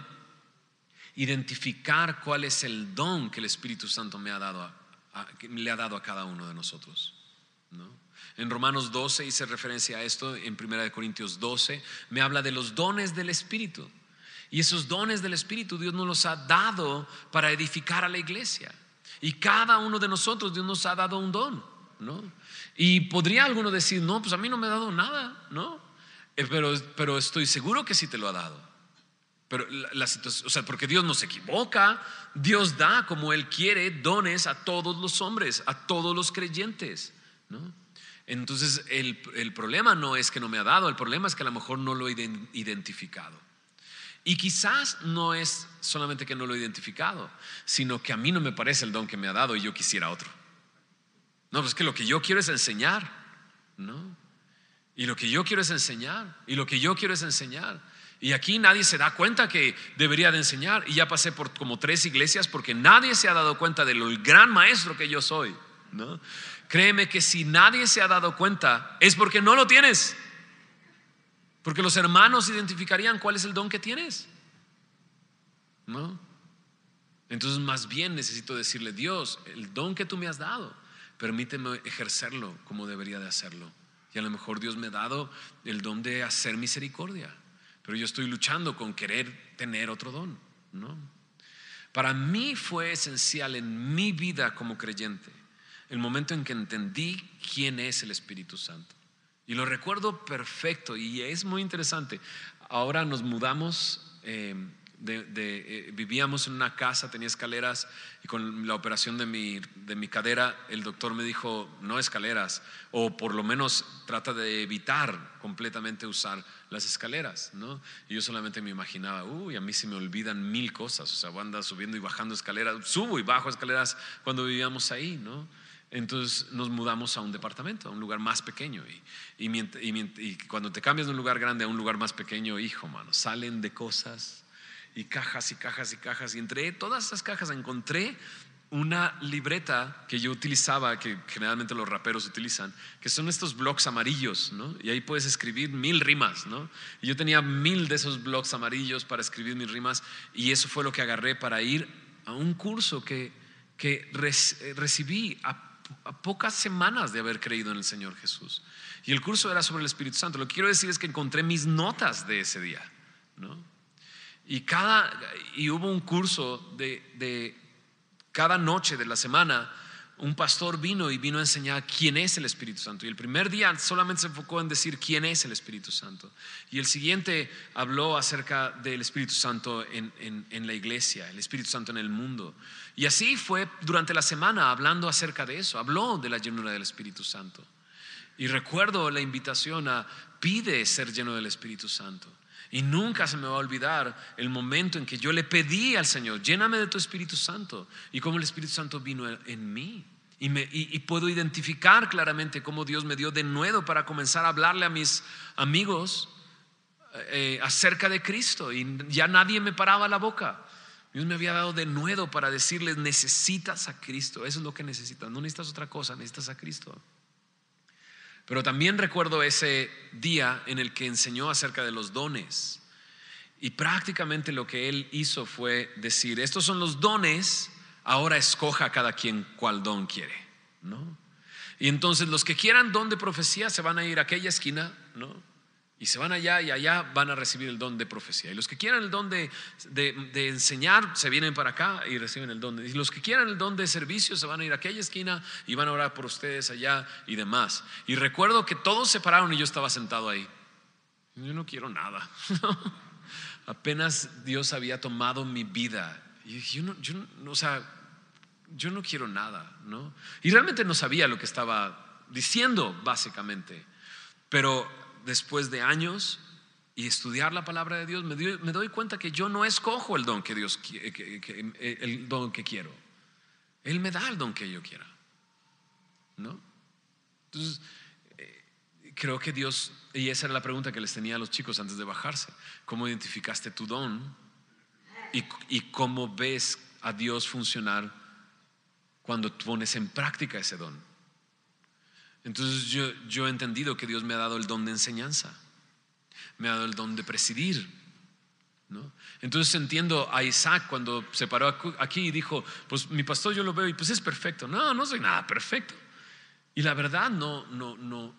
identificar cuál es el don que el Espíritu Santo me ha dado le ha dado a cada uno de nosotros, ¿no? En Romanos 12 hice referencia a esto. En 1 Corintios 12 me habla de los dones del Espíritu. Y esos dones del Espíritu Dios nos los ha dado para edificar a la iglesia. Y cada uno de nosotros Dios nos ha dado un don, ¿no? Y podría alguno decir, no, pues a mí no me ha dado nada, ¿no? Pero estoy seguro que sí te lo ha dado. Pero la situación, o sea, porque Dios no se equivoca, Dios da como Él quiere dones a todos los hombres, a todos los creyentes, ¿no? Entonces el problema no es que no me ha dado, el problema es que a lo mejor no lo he identificado. Y quizás no es solamente que no lo he identificado, sino que a mí no me parece el don que me ha dado y yo quisiera otro. No, pues es que lo que yo quiero es enseñar, ¿no? Y lo que yo quiero es enseñar, y lo que yo quiero es enseñar. Y aquí nadie se da cuenta que debería de enseñar. Y ya pasé por como 3 iglesias porque nadie se ha dado cuenta de lo gran maestro que yo soy, ¿no? Créeme que si nadie se ha dado cuenta es porque no lo tienes. Porque los hermanos identificarían cuál es el don que tienes, ¿no? Entonces más bien necesito decirle, Dios, el don que tú me has dado, permíteme ejercerlo como debería de hacerlo. Y a lo mejor Dios me ha dado el don de hacer misericordia, pero yo estoy luchando con querer tener otro don, ¿no? Para mí fue esencial en mi vida como creyente el momento en que entendí quién es el Espíritu Santo. Y lo recuerdo perfecto, y es muy interesante. Ahora nos mudamos, vivíamos en una casa, tenía escaleras, y con la operación de mi cadera el doctor me dijo no escaleras, o por lo menos trata de evitar completamente usar las escaleras, ¿no? Y yo solamente me imaginaba, a mí se me olvidan mil cosas, o sea, voy a andar subiendo y bajando escaleras, subo y bajo escaleras cuando vivíamos ahí, ¿no? Entonces nos mudamos a un departamento, a un lugar más pequeño, y cuando te cambias de un lugar grande a un lugar más pequeño, hijo, mano, salen de cosas y cajas y cajas y cajas, y entre todas esas cajas encontré una libreta que yo utilizaba, que generalmente los raperos utilizan, que son estos blocks amarillos, ¿no? Y ahí puedes escribir 1000 rimas, ¿no? Y yo tenía 1000 de esos blocks amarillos para escribir mis rimas, y eso fue lo que agarré para ir a un curso que recibí a pocas semanas de haber creído en el Señor Jesús. Y el curso era sobre el Espíritu Santo. Lo que quiero decir es que encontré mis notas de ese día, ¿no? Y hubo un curso de cada noche de la semana. Un pastor vino a enseñar quién es el Espíritu Santo, y el primer día solamente se enfocó en decir quién es el Espíritu Santo, y el siguiente habló acerca del Espíritu Santo en la iglesia, el Espíritu Santo en el mundo, y así fue durante la semana hablando acerca de eso. Habló de la llenura del Espíritu Santo, y recuerdo la invitación a pide ser lleno del Espíritu Santo. Y nunca se me va a olvidar el momento en que yo le pedí al Señor, lléname de tu Espíritu Santo, y cómo el Espíritu Santo vino en mí. Y puedo identificar claramente cómo Dios me dio de nuevo para comenzar a hablarle a mis amigos acerca de Cristo, y ya nadie me paraba la boca. Dios me había dado de nuevo para decirles: necesitas a Cristo, eso es lo que necesitas, no necesitas otra cosa, necesitas a Cristo. Pero también recuerdo ese día en el que enseñó acerca de los dones, y prácticamente lo que él hizo fue decir: estos son los dones, ahora escoja cada quien cuál don quiere, ¿no? Y entonces los que quieran don de profecía se van a ir a aquella esquina, ¿no? Y se van allá, y allá van a recibir el don de profecía. Y los que quieran el don de enseñar se vienen para acá y reciben el don. Y los que quieran el don de servicio se van a ir a aquella esquina y van a orar por ustedes allá y demás. Y recuerdo que todos se pararon y yo estaba sentado ahí. Yo no quiero nada. Apenas Dios había tomado mi vida, y yo no quiero nada, ¿no? Y realmente no sabía lo que estaba diciendo, básicamente. Pero después de años y estudiar la palabra de Dios, me doy cuenta que yo no escojo el don que Dios el don que quiero. Él me da el don que yo quiera, ¿no? Entonces creo que Dios, y esa era la pregunta que les tenía a los chicos antes de bajarse: ¿cómo identificaste tu don? Y cómo ves a Dios funcionar cuando pones en práctica ese don. Entonces yo he entendido que Dios me ha dado el don de enseñanza, me ha dado el don de presidir, ¿no? Entonces entiendo a Isaac cuando se paró aquí y dijo: pues mi pastor yo lo veo y pues es perfecto. No soy nada perfecto. Y la verdad no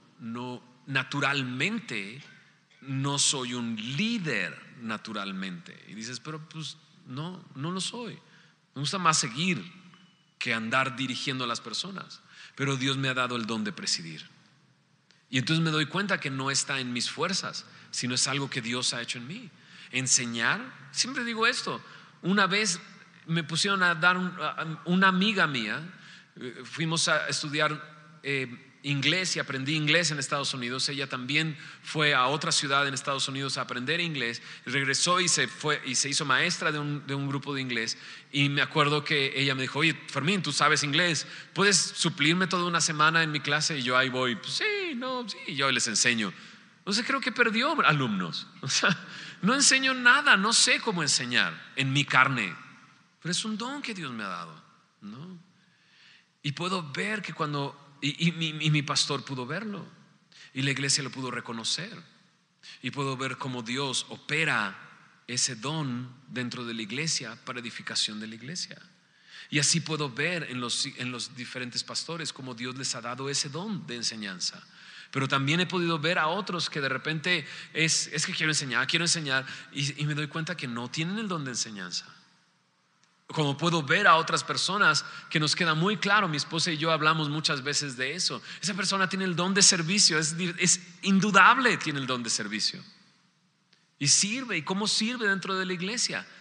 naturalmente no soy un líder naturalmente. Y dices: pero pues no lo soy. Me gusta más seguir que andar dirigiendo a las personas. Pero Dios me ha dado el don de presidir. Y entonces me doy cuenta que no está en mis fuerzas, sino es algo que Dios ha hecho en mí. Enseñar, siempre digo esto. Una vez me pusieron a dar una amiga mía, fuimos a estudiar inglés y aprendí inglés en Estados Unidos. Ella también fue a otra ciudad en Estados Unidos a aprender inglés, regresó y se hizo maestra de un grupo de inglés. Y me acuerdo que ella me dijo: oye, Fermín, tú sabes inglés, ¿puedes suplirme toda una semana en mi clase? Y yo ahí voy, pues sí, yo les enseño. Entonces creo que perdió alumnos. O sea, no enseño nada, no sé cómo enseñar en mi carne, pero es un don que Dios me ha dado, ¿no? Y puedo ver que cuando Y mi pastor pudo verlo, y la iglesia lo pudo reconocer, y puedo ver cómo Dios opera ese don dentro de la iglesia para edificación de la iglesia. Y así puedo ver en los diferentes pastores cómo Dios les ha dado ese don de enseñanza. Pero también he podido ver a otros que de repente es que quiero enseñar, y me doy cuenta que no tienen el don de enseñanza. Como puedo ver a otras personas que nos queda muy claro, mi esposa y yo hablamos muchas veces de eso: esa persona tiene el don de servicio, es indudable, tiene el don de servicio y sirve. ¿Y cómo sirve dentro de la iglesia?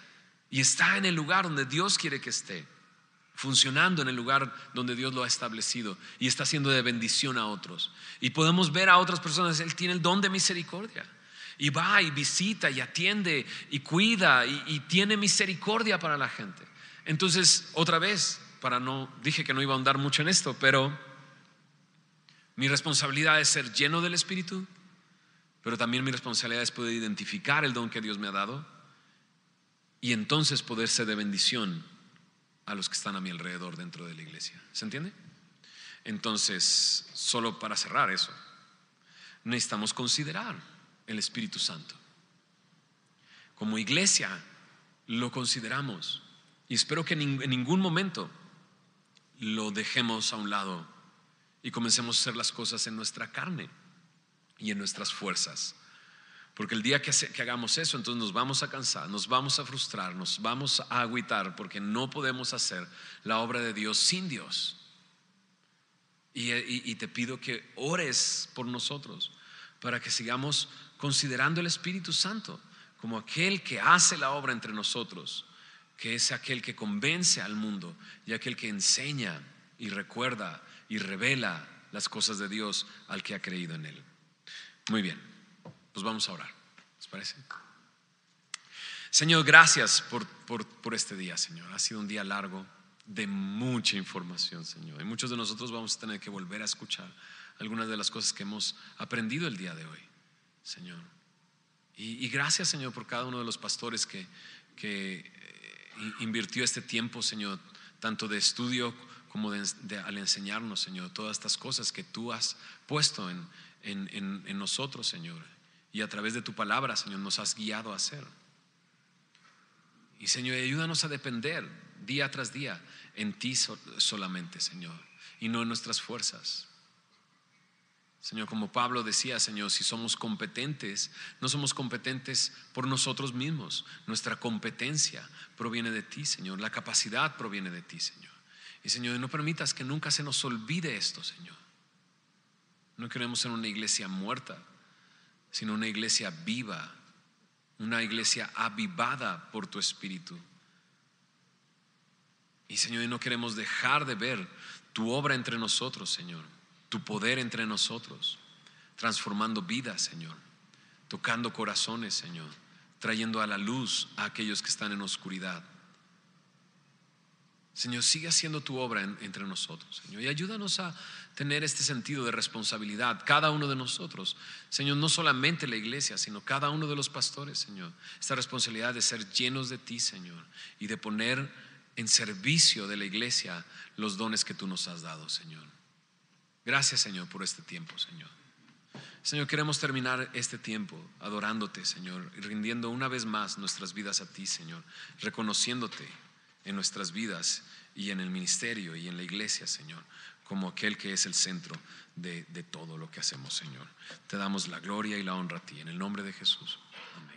y está en el lugar donde Dios quiere que esté, funcionando en el lugar donde Dios lo ha establecido y está siendo de bendición a otros. Y podemos ver a otras personas, Él tiene el don de misericordia y va y visita y atiende y cuida y tiene misericordia para la gente. Entonces, otra vez, dije que no iba a ahondar mucho en esto, pero mi responsabilidad es ser lleno del Espíritu, pero también mi responsabilidad es poder identificar el don que Dios me ha dado y entonces poder ser de bendición a los que están a mi alrededor dentro de la iglesia. ¿Se entiende? Entonces, solo para cerrar eso, necesitamos considerar el Espíritu Santo. Como iglesia lo consideramos y espero que en ningún momento lo dejemos a un lado y comencemos a hacer las cosas en nuestra carne y en nuestras fuerzas. Porque el día que hagamos eso, entonces nos vamos a cansar, nos vamos a frustrar, nos vamos a agüitar, porque no podemos hacer la obra de Dios sin Dios. Y te pido que ores por nosotros para que sigamos considerando el Espíritu Santo como aquel que hace la obra entre nosotros, que es aquel que convence al mundo y aquel que enseña y recuerda y revela las cosas de Dios al que ha creído en él. Muy bien, pues vamos a orar, ¿les parece? Señor, gracias por este día, Señor. Ha sido un día largo, de mucha información, Señor, y muchos de nosotros vamos a tener que volver a escuchar algunas de las cosas que hemos aprendido el día de hoy, Señor. Y gracias, Señor, por cada uno de los pastores que invirtió este tiempo, Señor, tanto de estudio como al enseñarnos, Señor, todas estas cosas que tú has puesto en nosotros, Señor, y a través de tu palabra, Señor, nos has guiado a hacer. Y Señor, ayúdanos a depender día tras día en ti solamente, Señor, y no en nuestras fuerzas. Señor, como Pablo decía, Señor, si somos competentes, no somos competentes por nosotros mismos. Nuestra competencia proviene de ti, Señor. La capacidad proviene de ti, Señor. Y Señor, no permitas que nunca se nos olvide esto, Señor. No queremos ser una iglesia muerta, sino una iglesia viva, una iglesia avivada por tu Espíritu. Y Señor, no queremos dejar de ver tu obra entre nosotros, Señor, tu poder entre nosotros, transformando vidas, Señor, tocando corazones, Señor, trayendo a la luz a aquellos que están en oscuridad. Señor, sigue haciendo tu obra entre nosotros, Señor, y ayúdanos a tener este sentido de responsabilidad, cada uno de nosotros, Señor, no solamente la iglesia, sino cada uno de los pastores, Señor, esta responsabilidad de ser llenos de ti, Señor, y de poner en servicio de la iglesia los dones que tú nos has dado, Señor. Gracias, Señor, por este tiempo, Señor. Señor, queremos terminar este tiempo adorándote, Señor, y rindiendo una vez más nuestras vidas a ti, Señor, reconociéndote en nuestras vidas y en el ministerio y en la iglesia, Señor, como aquel que es el centro de todo lo que hacemos, Señor. Te damos la gloria y la honra a ti, en el nombre de Jesús. Amén.